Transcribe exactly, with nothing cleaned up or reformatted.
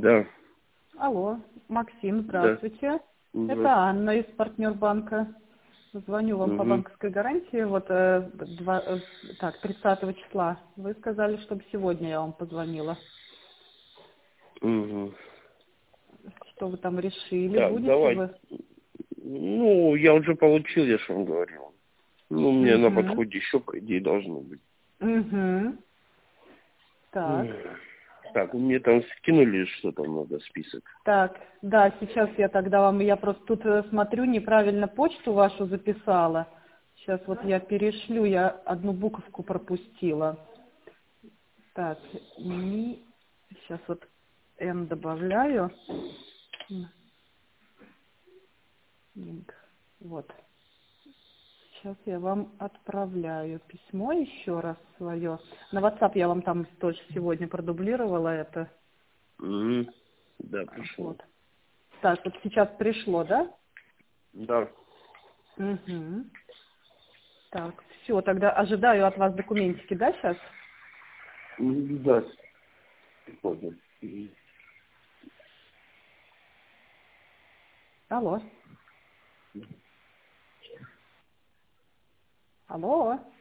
Да. Алло, Максим, Да. здравствуйте. Угу. Это Анна из партнербанка. Звоню вам по Угу. банковской гарантии. Вот э, два, э, так, тридцатого числа. Вы сказали, чтобы сегодня я вам позвонила. Угу. Что вы там решили? Так, Будете давай. вы? Ну, я уже получил, я же вам говорил. Ну, мне на Угу. подходе еще, по идее, должно быть. Угу. Так. Так, мне там скинули, что там надо, список. Так, да, сейчас я тогда вам, я просто тут э, смотрю, неправильно почту вашу записала. Сейчас вот я перешлю, я одну буковку пропустила. Так, ми, сейчас вот Н добавляю. Линк. Вот. Сейчас я вам отправляю письмо еще раз свое. На WhatsApp я вам там тоже сегодня продублировала это. Угу. Да, пришло. Вот. Так, вот сейчас пришло, да? Да. Угу. Так, все, тогда ожидаю от вас документики, да, сейчас? М, Да. Прикольно. Мгм. Алло. Алло.